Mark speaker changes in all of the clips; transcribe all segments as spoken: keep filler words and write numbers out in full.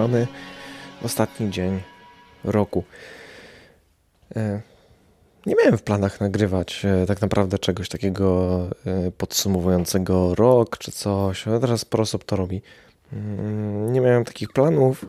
Speaker 1: mamy ostatni dzień roku. Nie miałem w planach nagrywać tak naprawdę czegoś takiego podsumowującego rok czy coś, ale teraz sporo osób to robi. Nie miałem takich planów.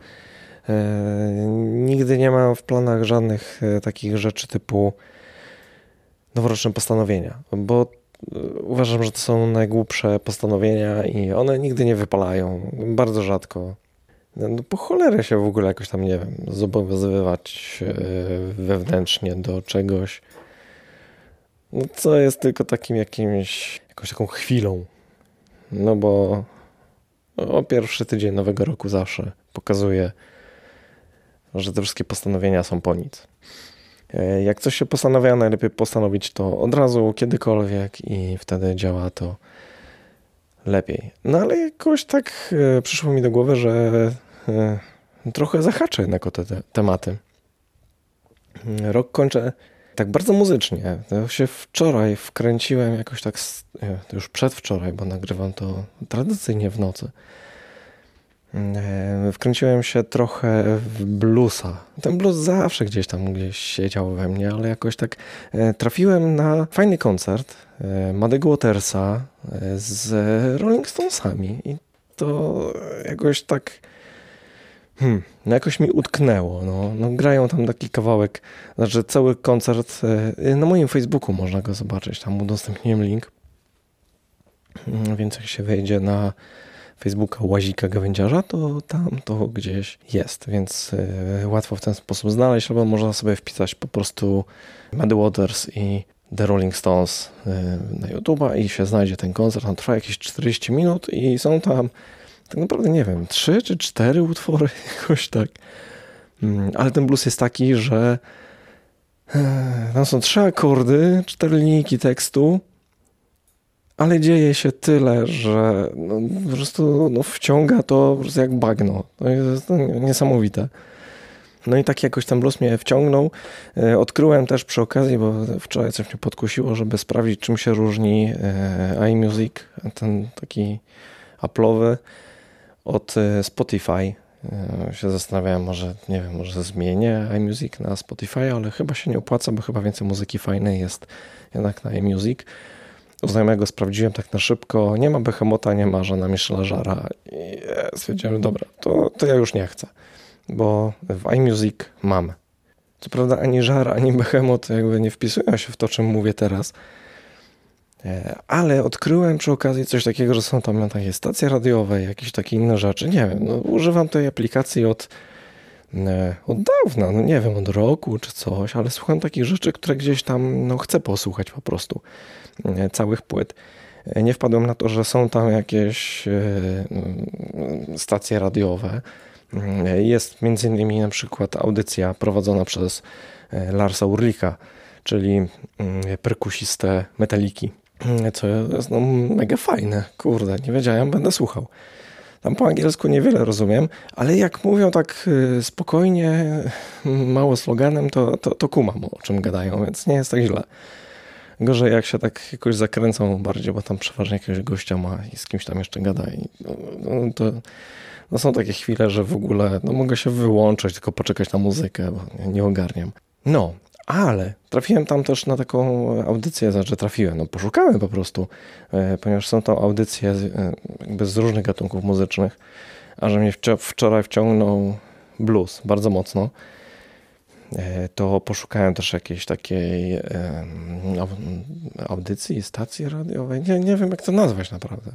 Speaker 1: Nigdy nie mam w planach żadnych takich rzeczy typu noworoczne postanowienia, bo uważam, że to są najgłupsze postanowienia i one nigdy nie wypalają. Bardzo rzadko. No po cholerę się w ogóle jakoś tam, nie wiem, zobowiązywać wewnętrznie do czegoś, no co jest tylko takim jakimś, jakąś taką chwilą. No bo o pierwszy tydzień nowego roku zawsze pokazuje, że te wszystkie postanowienia są po nic. Jak coś się postanawia, najlepiej postanowić to od razu, kiedykolwiek i wtedy działa to lepiej. No ale jakoś tak przyszło mi do głowy, że trochę zahaczę jednak o te, te tematy. Rok kończę tak bardzo muzycznie. To się wczoraj wkręciłem jakoś tak, to już przedwczoraj, bo nagrywam to tradycyjnie w nocy. Wkręciłem się trochę w bluesa. Ten blues zawsze gdzieś tam gdzieś siedział we mnie, ale jakoś tak trafiłem na fajny koncert Muddy'ego Watersa z Rolling Stonesami i to jakoś tak hmm, no jakoś mi utknęło. No, no grają tam taki kawałek, znaczy cały koncert na moim Facebooku można go zobaczyć, tam udostępniłem link, więc jak się wejdzie na Facebooka Łazika Gawędziarza, to tam to gdzieś jest, więc y, łatwo w ten sposób znaleźć, albo można sobie wpisać po prostu Muddy Waters i The Rolling Stones y, na YouTube'a i się znajdzie ten koncert. On trwa jakieś czterdzieści minut i są tam tak naprawdę, nie wiem, trzy czy cztery utwory, jakoś tak. Mm, ale ten blues jest taki, że y, tam są trzy akordy, cztery linijki tekstu, ale dzieje się tyle, że no, po prostu no, wciąga to po prostu jak bagno. To jest no, niesamowite. No i tak jakoś ten blues mnie wciągnął. E, odkryłem też przy okazji, bo wczoraj coś mnie podkusiło, żeby sprawdzić, czym się różni e, iMusic, ten taki Apple'owy, od e, Spotify. E, się zastanawiałem, może, nie wiem, może zmienię iMusic na Spotify, ale chyba się nie opłaca, bo chyba więcej muzyki fajnej jest jednak na iMusic. U znajomego sprawdziłem tak na szybko, nie ma Behemota, nie ma Jeana Michela Jarre'a i stwierdziłem, dobra, to, to ja już nie chcę, bo w iMusic mam. Co prawda ani Jarre, ani Behemot jakby nie wpisują się w to, czym mówię teraz, ale odkryłem przy okazji coś takiego, że są tam takie stacje radiowe, jakieś takie inne rzeczy, nie wiem, no, używam tej aplikacji od, od dawna, no nie wiem, od roku czy coś, ale słucham takich rzeczy, które gdzieś tam no, chcę posłuchać po prostu. Całych płyt. Nie wpadłem na to, że są tam jakieś stacje radiowe. Jest między innymi na przykład audycja prowadzona przez Larsa Ulricha, czyli perkusistę Metaliki, co jest no, mega fajne. Kurde, nie wiedziałem, będę słuchał. Tam po angielsku niewiele rozumiem, ale jak mówią tak spokojnie, mało sloganem, to, to, to kumam, o czym gadają, więc nie jest tak źle. Gorzej jak się tak jakoś zakręcą bardziej, bo tam przeważnie jakiegoś gościa ma i z kimś tam jeszcze gada. I no, no, to no są takie chwile, że w ogóle no, mogę się wyłączyć, tylko poczekać na muzykę, bo nie, nie ogarniam. No, ale trafiłem tam też na taką audycję, znaczy trafiłem, no poszukałem po prostu, e, ponieważ są tam audycje e, jakby z różnych gatunków muzycznych, a że mnie wczor- wczoraj wciągnął blues bardzo mocno, to poszukałem też jakiejś takiej audycji, stacji radiowej, nie, nie wiem jak to nazwać naprawdę,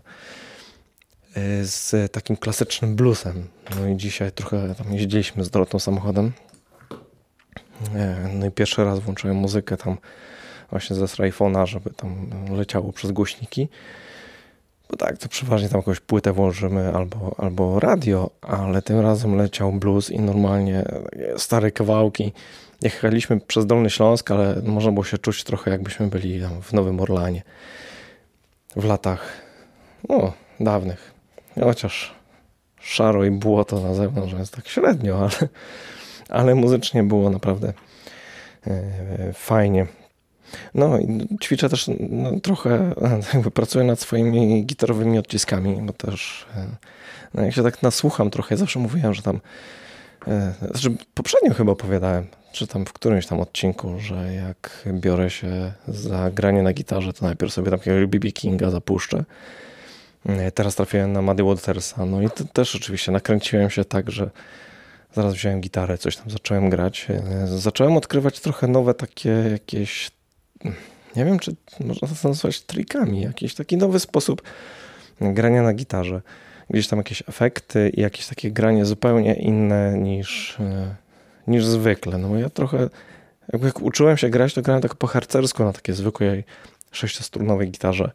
Speaker 1: z takim klasycznym bluesem. No i dzisiaj trochę tam jeździliśmy z Dorotą samochodem. No i pierwszy raz włączyłem muzykę tam właśnie ze iPhone'a, żeby tam leciało przez głośniki. Bo tak, to przeważnie tam jakąś płytę włożymy albo, albo radio, ale tym razem leciał blues i normalnie stare kawałki. Jechaliśmy przez Dolny Śląsk, ale można było się czuć trochę jakbyśmy byli tam w Nowym Orleanie. W latach, no, dawnych. Chociaż szaro i błoto na zewnątrz jest tak średnio, ale, ale muzycznie było naprawdę e, fajnie. No i ćwiczę też no, trochę, jakby pracuję nad swoimi gitarowymi odciskami, bo też no, jak się tak nasłucham trochę, zawsze mówiłem, że tam, znaczy poprzednio chyba opowiadałem, czy tam w którymś tam odcinku, że jak biorę się za granie na gitarze, to najpierw sobie takiego B B Kinga zapuszczę. Teraz trafiłem na Muddy Watersa, no i to też oczywiście nakręciłem się tak, że zaraz wziąłem gitarę, coś tam zacząłem grać. Zacząłem odkrywać trochę nowe takie jakieś, nie wiem, czy można to nazwać trikami, jakiś taki nowy sposób grania na gitarze. Gdzieś tam jakieś efekty i jakieś takie granie zupełnie inne niż, niż zwykle. No bo ja trochę, jakby jak uczyłem się grać, to grałem tak po harcersku na takiej zwykłej sześciostrunowej gitarze.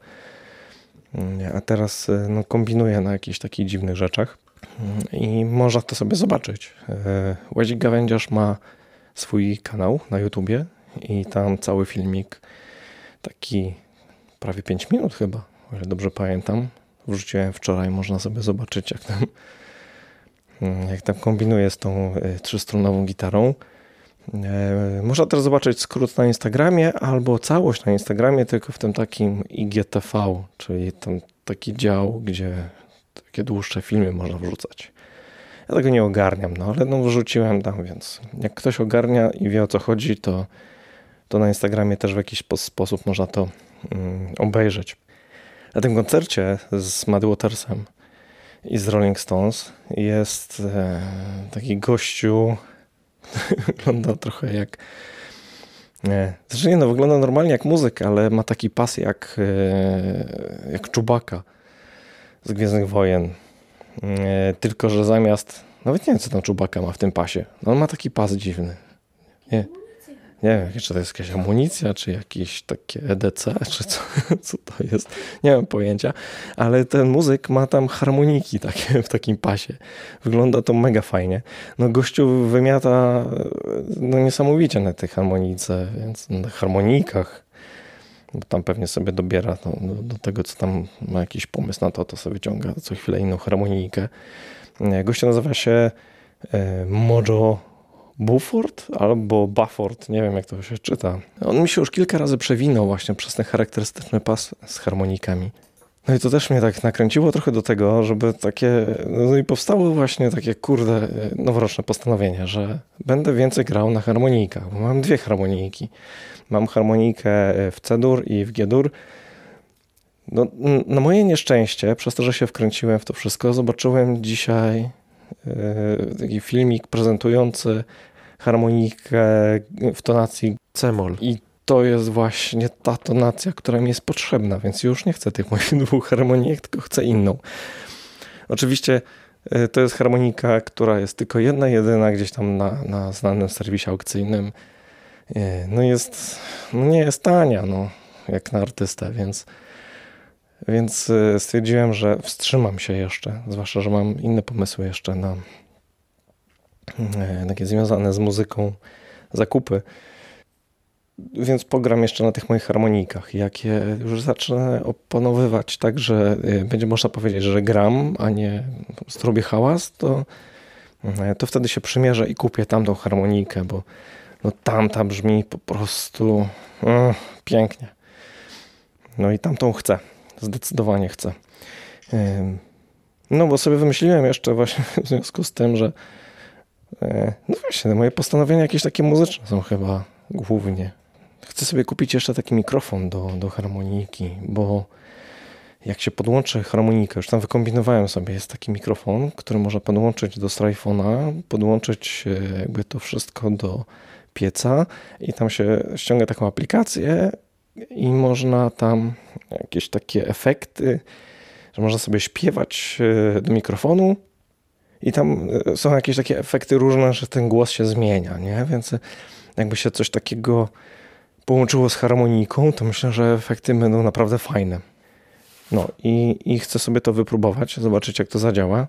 Speaker 1: A teraz no, kombinuję na jakichś takich dziwnych rzeczach i można to sobie zobaczyć. Łazik Gawędziarz ma swój kanał na YouTubie i tam cały filmik, taki prawie pięć minut chyba, o ile dobrze pamiętam. Wrzuciłem wczoraj, można sobie zobaczyć, jak tam, jak tam kombinuję z tą trzystrunową gitarą. Można też zobaczyć skrót na Instagramie albo całość na Instagramie, tylko w tym takim I G T V, czyli tam taki dział, gdzie takie dłuższe filmy można wrzucać. Ja tego nie ogarniam, no ale no wrzuciłem tam, więc jak ktoś ogarnia i wie, o co chodzi, to, to na Instagramie też w jakiś sposób można to um, obejrzeć. Na tym koncercie z Muddy Watersem i z Rolling Stones jest e, taki gościu, wygląda trochę jak nie, znaczy nie no, wygląda normalnie jak muzyk, ale ma taki pas jak, e, jak Chewbacca z Gwiezdnych Wojen. E, tylko, że zamiast, nawet nie wiem, co tam Chewbacca ma w tym pasie. No on ma taki pas dziwny. Nie, nie wiem, czy to jest jakaś amunicja, czy jakieś takie E D C, czy co, co to jest. Nie mam pojęcia, ale ten muzyk ma tam harmoniki takie w takim pasie. Wygląda to mega fajnie. No gościu wymiata no niesamowicie na tej harmonice, więc na harmonikach. Tam pewnie sobie dobiera no, do, do tego, co tam ma jakiś pomysł na to, to sobie wyciąga co chwilę inną harmonikę. Gościu nazywa się e, Mojo Buford albo Bufford, nie wiem jak to się czyta. On mi się już kilka razy przewinął właśnie przez ten charakterystyczny pas z harmonikami. No i to też mnie tak nakręciło trochę do tego, żeby takie, no i powstało właśnie takie kurde noworoczne postanowienie, że będę więcej grał na harmonikach, bo mam dwie harmoniki. Mam harmonikę w C-dur i w G-dur. No, na moje nieszczęście, przez to, że się wkręciłem w to wszystko, zobaczyłem dzisiaj taki filmik prezentujący harmonikę w tonacji C-moll. I to jest właśnie ta tonacja, która mi jest potrzebna, więc już nie chcę tych moich dwóch harmonik, tylko chcę inną. Oczywiście to jest harmonika, która jest tylko jedna, jedyna gdzieś tam na, na znanym serwisie aukcyjnym. No jest, no nie jest tania, no, jak na artystę, więc Więc stwierdziłem, że wstrzymam się jeszcze, zwłaszcza, że mam inne pomysły jeszcze na takie związane z muzyką zakupy. Więc pogram jeszcze na tych moich harmonikach. Jak je już zacznę opanowywać tak, że będzie można powiedzieć, że gram, a nie po prostu robię hałas, to, to wtedy się przymierzę i kupię tamtą harmonikę, bo no tamta brzmi po prostu mm, pięknie. No i tamtą chcę. Zdecydowanie chcę. No bo sobie wymyśliłem jeszcze właśnie w związku z tym, że no właśnie, moje postanowienia jakieś takie muzyczne są chyba głównie. Chcę sobie kupić jeszcze taki mikrofon do, do harmoniki, bo jak się podłączy harmonikę, już tam wykombinowałem sobie, jest taki mikrofon, który można podłączyć do Strifona, podłączyć jakby to wszystko do pieca i tam się ściąga taką aplikację i można tam jakieś takie efekty, że można sobie śpiewać do mikrofonu i tam są jakieś takie efekty różne, że ten głos się zmienia, nie? Więc jakby się coś takiego połączyło z harmoniką, to myślę, że efekty będą naprawdę fajne. No i, i chcę sobie to wypróbować, zobaczyć jak to zadziała.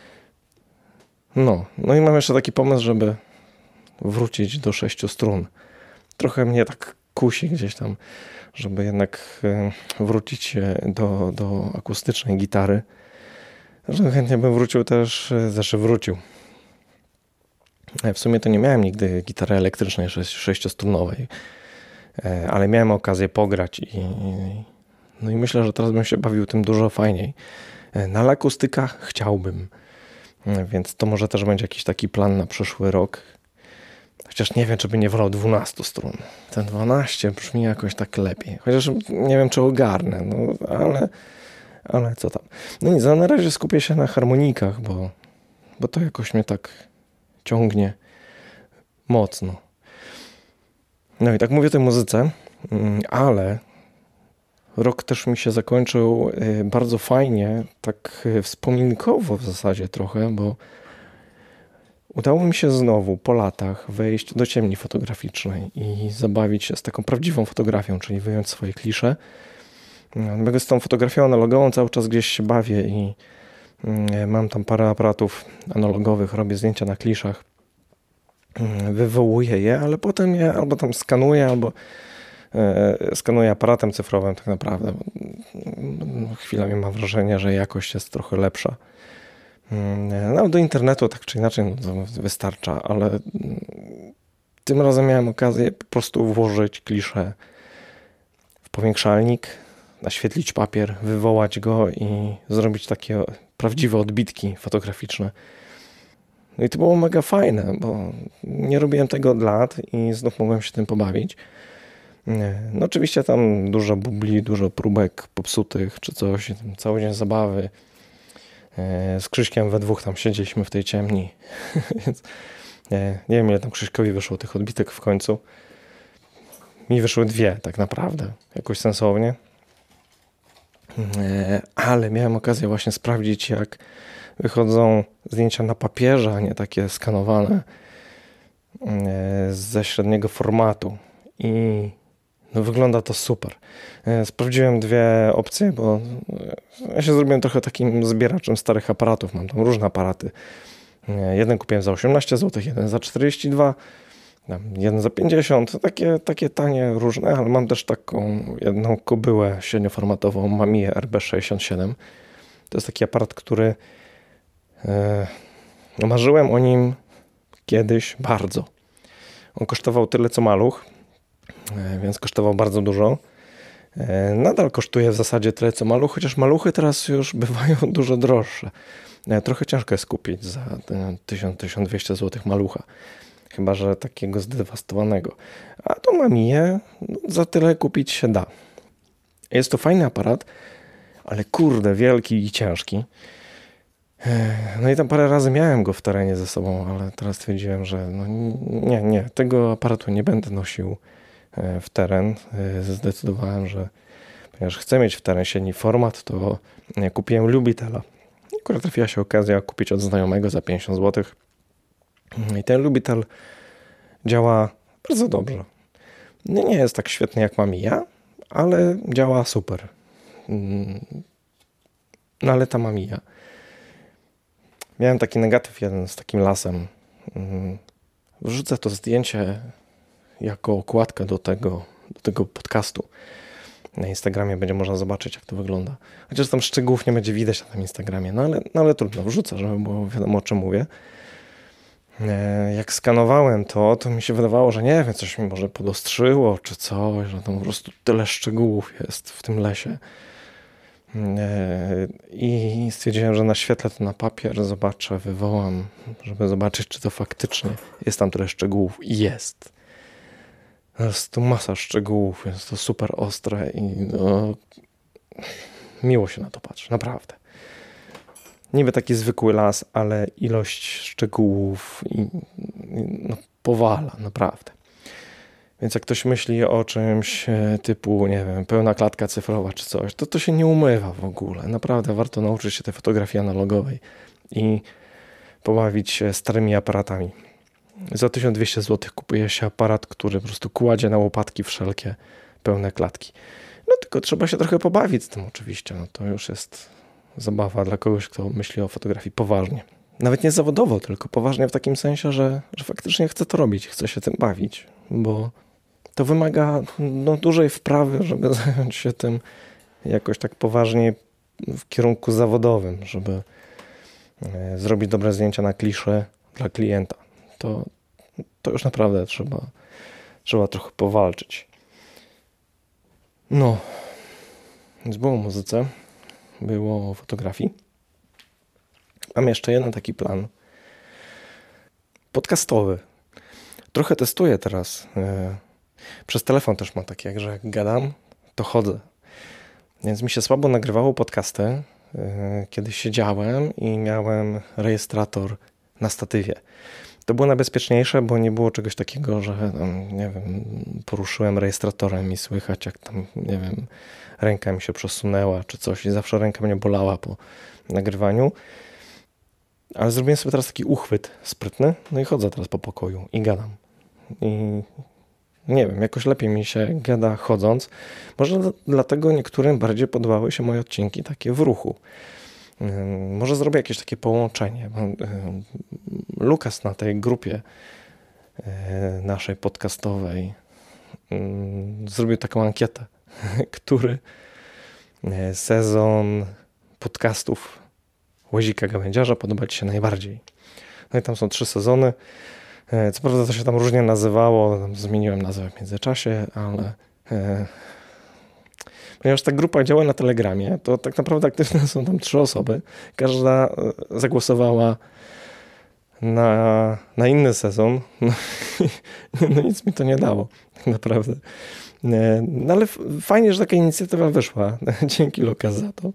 Speaker 1: No, no i mam jeszcze taki pomysł, żeby wrócić do sześciu strun. Trochę mnie tak kusi gdzieś tam, żeby jednak wrócić do, do akustycznej gitary. Że chętnie bym wrócił też, znaczy wrócił. W sumie to nie miałem nigdy gitary elektrycznej sześciostrunowej. ale miałem okazję pograć i, no i myślę, że teraz bym się bawił tym dużo fajniej. Na lakustykach chciałbym, więc to może też będzie jakiś taki plan na przyszły rok. Chociaż nie wiem, czy by nie wolał dwunastu strun. Ten dwanaście brzmi jakoś tak lepiej. Chociaż nie wiem, czy ogarnę, no ale, ale co tam. No nic, na razie skupię się na harmonikach, bo, bo to jakoś mnie tak ciągnie mocno. No i tak mówię o tej muzyce, ale rok też mi się zakończył bardzo fajnie, tak wspominkowo w zasadzie trochę, bo udało mi się znowu po latach wejść do ciemni fotograficznej i zabawić się z taką prawdziwą fotografią, czyli wyjąć swoje klisze. Z tą fotografią analogową cały czas gdzieś się bawię i mam tam parę aparatów analogowych, robię zdjęcia na kliszach, wywołuję je, ale potem je albo tam skanuję, albo skanuję aparatem cyfrowym tak naprawdę. Chwilami mam wrażenie, że jakość jest trochę lepsza. No, do internetu tak czy inaczej no, to wystarcza, ale tym razem miałem okazję po prostu włożyć kliszę w powiększalnik, naświetlić papier, wywołać go i zrobić takie prawdziwe odbitki fotograficzne. No i to było mega fajne, bo nie robiłem tego od lat i znów mogłem się tym pobawić. No oczywiście tam dużo bubli, dużo próbek popsutych czy coś, cały dzień zabawy. Z Krzyśkiem we dwóch tam siedzieliśmy w tej ciemni. Więc nie, nie wiem, ile tam Krzyśkowi wyszło tych odbitek w końcu. Mi wyszły dwie tak naprawdę, jakoś sensownie. Ale miałem okazję właśnie sprawdzić, jak wychodzą zdjęcia na papierze, a nie takie skanowane ze średniego formatu. I no wygląda to super. Sprawdziłem dwie opcje, bo ja się zrobiłem trochę takim zbieraczem starych aparatów. Mam tam różne aparaty. Jeden kupiłem za osiemnaście złotych, jeden za czterdzieści dwa, jeden za pięćdziesiąt. Takie, takie tanie, różne, ale mam też taką jedną kobyłę średnioformatową Mamiya R B sześćdziesiąt siedem. To jest taki aparat, który no marzyłem o nim kiedyś bardzo. On kosztował tyle co maluch, więc kosztował bardzo dużo. Nadal kosztuje w zasadzie tyle co maluch, chociaż maluchy teraz już bywają dużo droższe. Trochę ciężko jest kupić za tysiąc do tysiąc dwieście złotych malucha. Chyba że takiego zdewastowanego. A to Mamiję no, za tyle kupić się da. Jest to fajny aparat, ale kurde, wielki i ciężki. No i tam parę razy miałem go w terenie ze sobą, ale teraz stwierdziłem, że no nie, nie, tego aparatu nie będę nosił w teren. Zdecydowałem, że ponieważ chcę mieć w terenie średni format, to kupiłem Lubitela. Akurat trafiła się okazja kupić od znajomego za pięćdziesiąt złotych. I ten Lubitel działa bardzo dobrze. Nie, nie jest tak świetny jak Mamiya, ale działa super. No ale ta Mamiya. Miałem taki negatyw jeden z takim lasem. Wrzucę to zdjęcie jako okładkę do tego, do tego podcastu. Na Instagramie będzie można zobaczyć, jak to wygląda. Chociaż tam szczegółów nie będzie widać na tym Instagramie, no ale, no ale trudno, wrzucę, żeby było wiadomo, o czym mówię. Jak skanowałem to, to mi się wydawało, że nie wiem, coś mi może podostrzyło, czy coś, że tam po prostu tyle szczegółów jest w tym lesie. I stwierdziłem, że naświetlę to na papier, zobaczę, wywołam, żeby zobaczyć, czy to faktycznie jest tam tyle szczegółów. I jest. Jest tu masa szczegółów, jest to super ostre i no, miło się na to patrzy, naprawdę. Niby taki zwykły las, ale ilość szczegółów i, no, powala, naprawdę. Więc jak ktoś myśli o czymś typu, nie wiem, pełna klatka cyfrowa czy coś, to to się nie umywa w ogóle. Naprawdę warto nauczyć się tej fotografii analogowej i pobawić się starymi aparatami. Za tysiąc dwieście złotych kupuje się aparat, który po prostu kładzie na łopatki wszelkie pełne klatki. No tylko trzeba się trochę pobawić z tym oczywiście. No to już jest zabawa dla kogoś, kto myśli o fotografii poważnie. Nawet nie zawodowo, tylko poważnie w takim sensie, że, że faktycznie chce to robić, chce się tym bawić, bo to wymaga no, dużej wprawy, żeby zająć się tym jakoś tak poważnie w kierunku zawodowym, żeby e, zrobić dobre zdjęcia na kliszę dla klienta. To, to już naprawdę trzeba, trzeba trochę powalczyć. No, więc było o muzyce, było o fotografii. Mam jeszcze jeden taki plan podcastowy. Trochę testuję teraz. Przez telefon też mam takie, że jak gadam, to chodzę. Więc mi się słabo nagrywało podcasty. Kiedyś siedziałem i miałem rejestrator na statywie. To było najbezpieczniejsze, bo nie było czegoś takiego, że tam, nie wiem, poruszyłem rejestratorem i słychać, jak tam, nie wiem, ręka mi się przesunęła czy coś i zawsze ręka mnie bolała po nagrywaniu. Ale zrobiłem sobie teraz taki uchwyt sprytny, no i chodzę teraz po pokoju i gadam. I nie wiem, jakoś lepiej mi się gada chodząc. Może dlatego niektórym bardziej podobały się moje odcinki takie w ruchu. Może zrobię jakieś takie połączenie. Lukas na tej grupie naszej podcastowej zrobił taką ankietę, który sezon podcastów Łazika Gawędziarza podoba Ci się najbardziej. No i tam są trzy sezony. Co prawda to się tam różnie nazywało, tam zmieniłem nazwę w międzyczasie, ale e, ponieważ ta grupa działa na Telegramie, to tak naprawdę aktywne są tam trzy osoby. Każda zagłosowała na, na inny sezon. No, no nic mi to nie dało, tak naprawdę. No ale fajnie, że taka inicjatywa wyszła. Dzięki Lukas za to.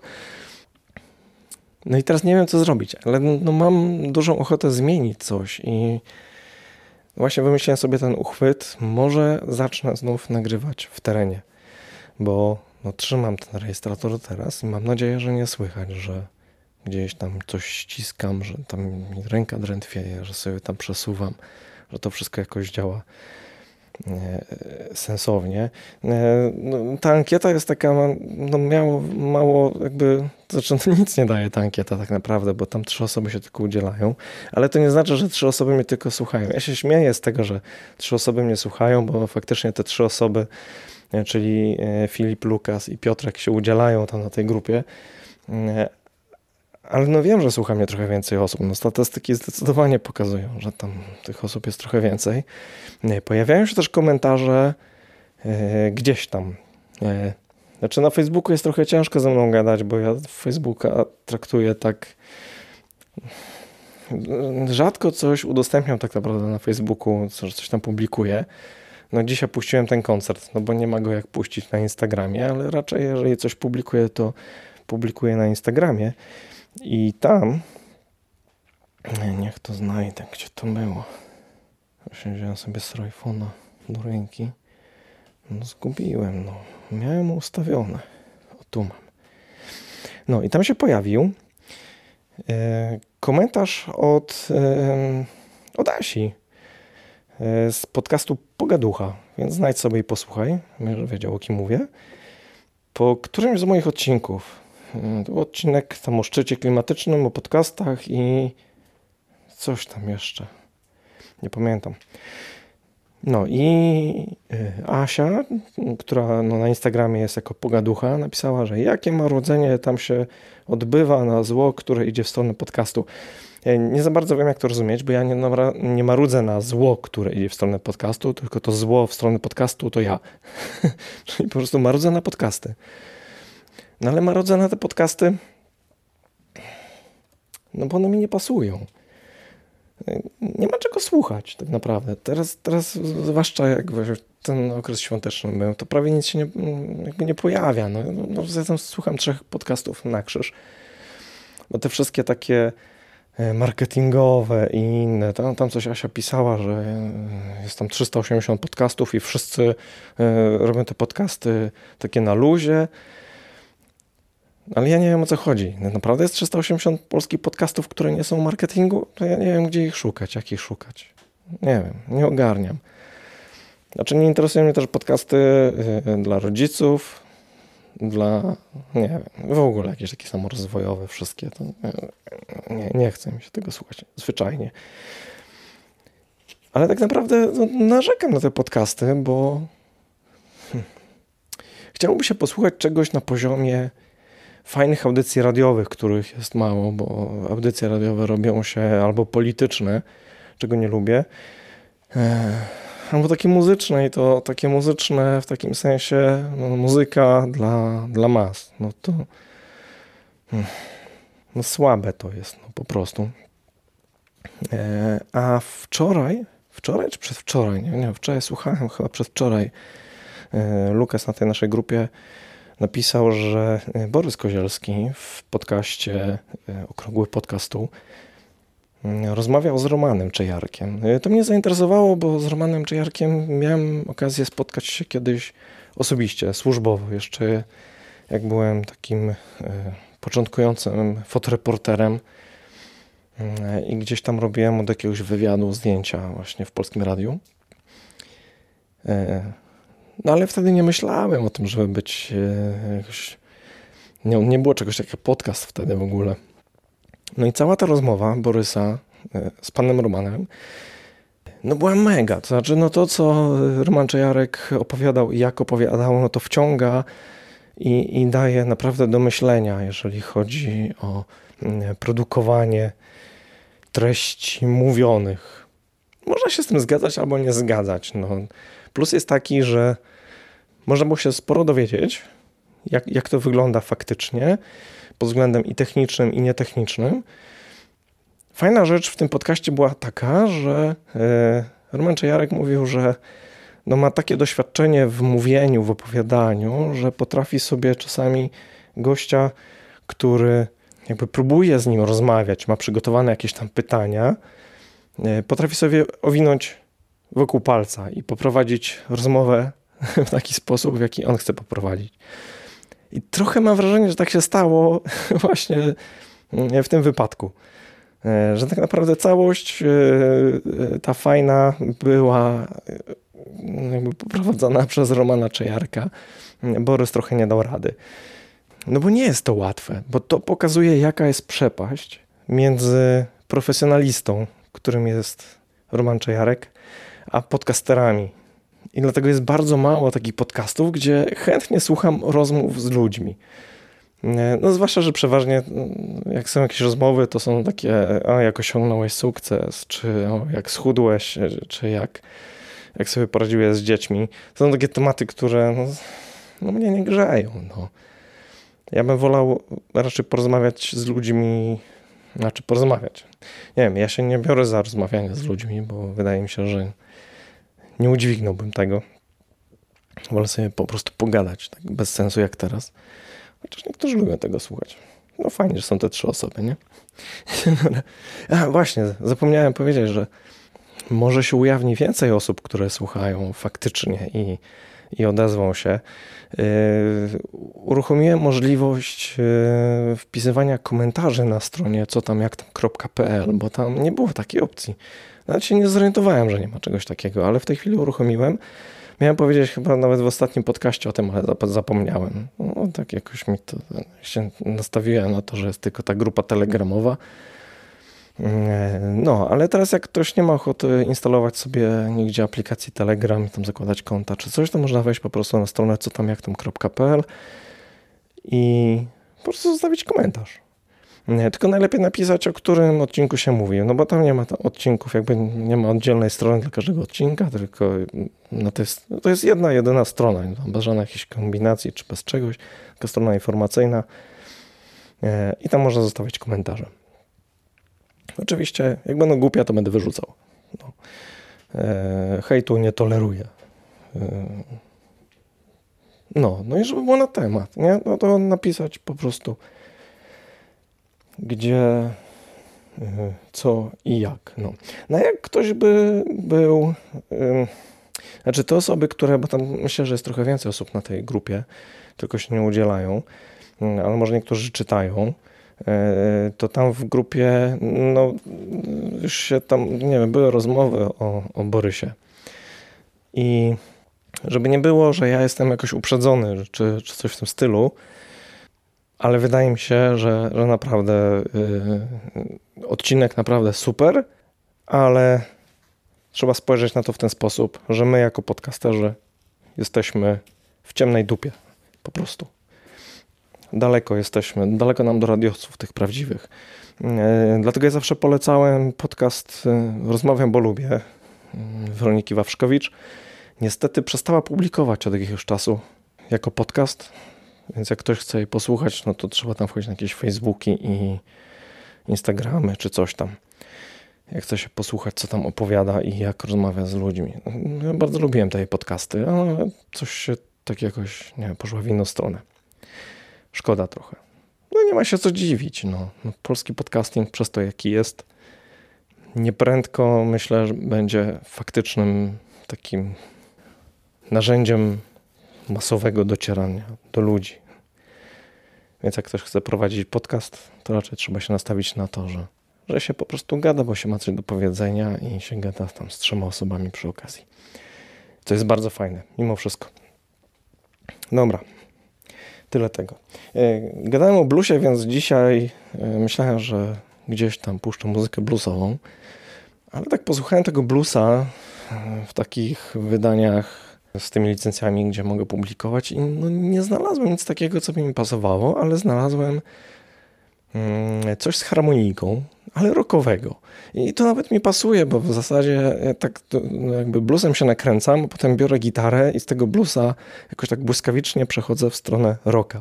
Speaker 1: No i teraz nie wiem, co zrobić, ale no, mam dużą ochotę zmienić coś i właśnie wymyśliłem sobie ten uchwyt. Może zacznę znów nagrywać w terenie, bo no, trzymam ten rejestrator teraz i mam nadzieję, że nie słychać, że gdzieś tam coś ściskam, że tam mi ręka drętwieje, że sobie tam przesuwam, że to wszystko jakoś działa e, sensownie. E, no, ta ankieta jest taka, no miało, mało jakby, to znaczy no, nic nie daje ta ankieta tak naprawdę, bo tam trzy osoby się tylko udzielają, ale to nie znaczy, że trzy osoby mnie tylko słuchają. Ja się śmieję z tego, że trzy osoby mnie słuchają, bo faktycznie te trzy osoby, czyli Filip, Lukas i Piotrek się udzielają tam na tej grupie, ale no wiem, że słucha mnie trochę więcej osób. No statystyki zdecydowanie pokazują, że tam tych osób jest trochę więcej. Pojawiają się też komentarze e, gdzieś tam. E, znaczy na Facebooku jest trochę ciężko ze mną gadać, bo ja Facebooka traktuję tak... Rzadko coś udostępniam tak naprawdę na Facebooku, że coś tam publikuję. No dzisiaj puściłem ten koncert, no bo nie ma go jak puścić na Instagramie, ale raczej jeżeli coś publikuję, to publikuję na Instagramie. I tam, niech to znajdę, gdzie to było. Właśnie wziąłem sobie z iPhone'a do ręki. No zgubiłem, no. Miałem ustawione. O, tu mam. No i tam się pojawił e, komentarz od, e, od Asi e, z podcastu Pogaducha. Więc znajdź sobie i posłuchaj, żebyś wiedział, o kim mówię. Po którymś z moich odcinków, to był odcinek tam o szczycie klimatycznym, o podcastach i coś tam jeszcze. Nie pamiętam. No i Asia, która no na Instagramie jest jako Pogaducha, napisała, że jakie marudzenie tam się odbywa na zło, które idzie w stronę podcastu. Ja nie za bardzo wiem, jak to rozumieć, bo ja nie, nie marudzę na zło, które idzie w stronę podcastu, tylko to zło w stronę podcastu to ja. Czyli po prostu marudzę na podcasty. No ale marudzę na te podcasty, no bo one mi nie pasują. Nie ma czego słuchać tak naprawdę. Teraz, teraz zwłaszcza jak ten okres świąteczny był, to prawie nic się nie, jakby nie pojawia. No, no, ja tam słucham trzech podcastów na krzyż, bo te wszystkie takie marketingowe i inne, tam, tam coś Asia pisała, że jest tam trzysta osiemdziesiąt podcastów i wszyscy robią te podcasty takie na luzie. Ale ja nie wiem, o co chodzi. Naprawdę jest trzysta osiemdziesiąt polskich podcastów, które nie są marketingu? To ja nie wiem, gdzie ich szukać, jak ich szukać. Nie wiem, nie ogarniam. Znaczy nie interesują mnie też podcasty yy, dla rodziców, dla, nie wiem, w ogóle jakieś takie samorozwojowe wszystkie. To, yy, nie, nie chcę mi się tego słuchać, zwyczajnie. Ale tak naprawdę no, narzekam na te podcasty, bo hmm, chciałoby się posłuchać czegoś na poziomie fajnych audycji radiowych, których jest mało, bo audycje radiowe robią się albo polityczne, czego nie lubię, albo takie muzyczne i to takie muzyczne w takim sensie no, muzyka dla, dla mas. No to no, słabe to jest no, po prostu. E, a wczoraj, wczoraj czy przedwczoraj, nie, nie, wczoraj słuchałem, chyba przedwczoraj, e, Lukas na tej naszej grupie napisał, że Borys Kozielski w podcaście e, Okrągły Podcastu rozmawiał z Romanem Czejarkiem. To mnie zainteresowało, bo z Romanem Czejarkiem miałem okazję spotkać się kiedyś osobiście, służbowo, jeszcze jak byłem takim e, początkującym fotoreporterem e, i gdzieś tam robiłem od jakiegoś wywiadu zdjęcia właśnie w Polskim Radiu. E, no ale wtedy nie myślałem o tym, żeby być e, jakoś... Nie, nie było czegoś takiego jak podcast wtedy w ogóle. No i cała ta rozmowa Borysa z panem Romanem no była mega. To znaczy no to, co Roman Czejarek opowiadał i jak opowiadał, no to wciąga i, i daje naprawdę do myślenia, jeżeli chodzi o produkowanie treści mówionych. Można się z tym zgadzać albo nie zgadzać. No. Plus jest taki, że można było się sporo dowiedzieć, jak, jak to wygląda faktycznie, pod względem i technicznym, i nietechnicznym. Fajna rzecz w tym podcaście była taka, że e, Roman Czejarek mówił, że no ma takie doświadczenie w mówieniu, w opowiadaniu, że potrafi sobie czasami gościa, który jakby próbuje z nim rozmawiać, ma przygotowane jakieś tam pytania, e, potrafi sobie owinąć wokół palca i poprowadzić rozmowę w taki sposób, w jaki on chce poprowadzić. I trochę mam wrażenie, że tak się stało właśnie w tym wypadku. Że tak naprawdę całość ta fajna była jakby poprowadzona przez Romana Czejarka. Borys trochę nie dał rady. No bo nie jest to łatwe, bo to pokazuje, jaka jest przepaść między profesjonalistą, którym jest Roman Czejarek, a podcasterami. I dlatego jest bardzo mało takich podcastów, gdzie chętnie słucham rozmów z ludźmi. No zwłaszcza, że przeważnie jak są jakieś rozmowy, to są takie, o jak osiągnąłeś sukces, czy o, jak schudłeś, czy jak, jak sobie poradziłeś z dziećmi. Są takie tematy, które no, no mnie nie grzeją. No. Ja bym wolał raczej porozmawiać z ludźmi, znaczy porozmawiać. Nie wiem, ja się nie biorę za rozmawianie z ludźmi, bo wydaje mi się, że nie udźwignąłbym tego. Wolę sobie po prostu pogadać, tak bez sensu jak teraz. Chociaż niektórzy lubią tego słuchać. No fajnie, że są te trzy osoby, nie? A właśnie, zapomniałem powiedzieć, że może się ujawni więcej osób, które słuchają faktycznie i, i odezwą się. Yy, uruchomiłem możliwość yy, wpisywania komentarzy na stronie co tam jak tam kropka pe el, bo tam nie było takiej opcji. Nawet się nie zorientowałem, że nie ma czegoś takiego, ale w tej chwili uruchomiłem. Miałem powiedzieć chyba nawet w ostatnim podcaście o tym, ale zapomniałem. No, tak jakoś mi to się nastawiłem na to, że jest tylko ta grupa telegramowa. No, ale teraz jak ktoś nie ma ochoty instalować sobie nigdzie aplikacji Telegram i tam zakładać konta czy coś, to można wejść po prostu na stronę co tam jak tam kropka pe el i po prostu zostawić komentarz. Nie, tylko najlepiej napisać, o którym odcinku się mówi, no bo tam nie ma odcinków, jakby nie ma oddzielnej strony dla każdego odcinka, tylko no to, jest, to jest jedna, jedyna strona, no, bez żadnej jakiejś kombinacji czy bez czegoś, tylko strona informacyjna e, i tam można zostawić komentarze. Oczywiście, jak będą głupia, to będę wyrzucał. No. E, hejtu nie toleruję. E, no, no i żeby było na temat, nie? No to napisać po prostu gdzie, co i jak. No, no jak ktoś by był, yy, znaczy te osoby, które, bo tam myślę, że jest trochę więcej osób na tej grupie, tylko się nie udzielają, yy, ale może niektórzy czytają, yy, to tam w grupie, no już się tam, nie wiem, były rozmowy o, o Borysie i żeby nie było, że ja jestem jakoś uprzedzony, czy, czy coś w tym stylu, ale wydaje mi się, że, że naprawdę yy, odcinek naprawdę super, ale trzeba spojrzeć na to w ten sposób, że my jako podcasterzy jesteśmy w ciemnej dupie, po prostu. Daleko jesteśmy, daleko nam do radiowców tych prawdziwych. Yy, dlatego ja zawsze polecałem podcast yy, Rozmawiam, bo lubię. Weroniki Wawrzkowicz, niestety przestała publikować od jakiegoś czasu jako podcast, więc jak ktoś chce jej posłuchać, no to trzeba tam wchodzić na jakieś Facebooki i Instagramy czy coś tam. Jak chce się posłuchać, co tam opowiada i jak rozmawia z ludźmi. Ja bardzo lubiłem te jej podcasty, ale coś się tak jakoś, nie wiem, poszła w inną stronę. Szkoda trochę. No nie ma się co dziwić. No. No, polski podcasting przez to, jaki jest, nieprędko, myślę, że będzie faktycznym takim narzędziem masowego docierania do ludzi. Więc jak ktoś chce prowadzić podcast, to raczej trzeba się nastawić na to, że, że się po prostu gada, bo się ma coś do powiedzenia i się gada tam z trzema osobami przy okazji. To jest bardzo fajne, mimo wszystko. Dobra, tyle tego. Gadałem o bluesie, więc dzisiaj myślałem, że gdzieś tam puszczę muzykę bluesową, ale tak posłuchałem tego bluesa w takich wydaniach z tymi licencjami, gdzie mogę publikować i no nie znalazłem nic takiego, co by mi pasowało, ale znalazłem mm, coś z harmoniką, ale rockowego. I to nawet mi pasuje, bo w zasadzie ja tak to, no jakby bluesem się nakręcam, a potem biorę gitarę i z tego bluesa jakoś tak błyskawicznie przechodzę w stronę rocka.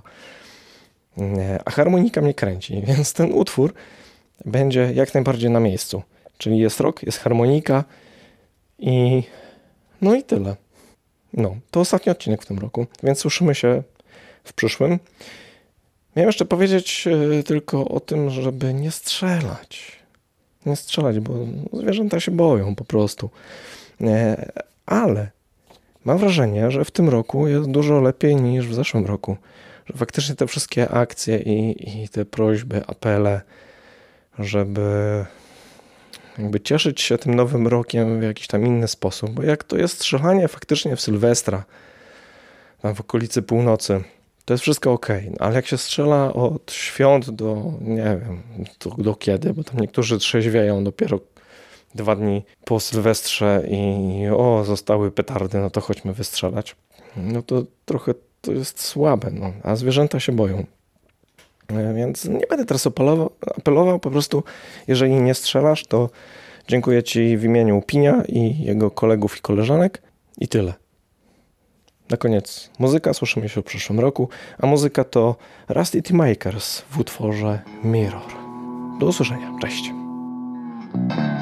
Speaker 1: A harmonika mnie kręci, więc ten utwór będzie jak najbardziej na miejscu. Czyli jest rock, jest harmonika i no i tyle. No, to ostatni odcinek w tym roku, więc słyszymy się w przyszłym. Miałem jeszcze powiedzieć tylko o tym, żeby nie strzelać. Nie strzelać, bo zwierzęta się boją po prostu. Ale mam wrażenie, że w tym roku jest dużo lepiej niż w zeszłym roku. Że faktycznie te wszystkie akcje i, i te prośby, apele, żeby jakby cieszyć się tym nowym rokiem w jakiś tam inny sposób, bo jak to jest strzelanie faktycznie w Sylwestra, tam w okolicy północy, to jest wszystko okej, okay. Ale jak się strzela od świąt do, nie wiem, do, do kiedy, bo tam niektórzy trzeźwieją dopiero dwa dni po Sylwestrze i o, zostały petardy, no to chodźmy wystrzelać, no to trochę to jest słabe, no, a zwierzęta się boją. Więc nie będę teraz apelował, apelował, po prostu jeżeli nie strzelasz, to dziękuję Ci w imieniu Pinia i jego kolegów i koleżanek i tyle. Na koniec muzyka, słyszymy się w przyszłym roku, a muzyka to Rusty Tea Makers w utworze Mirror. Do usłyszenia, cześć.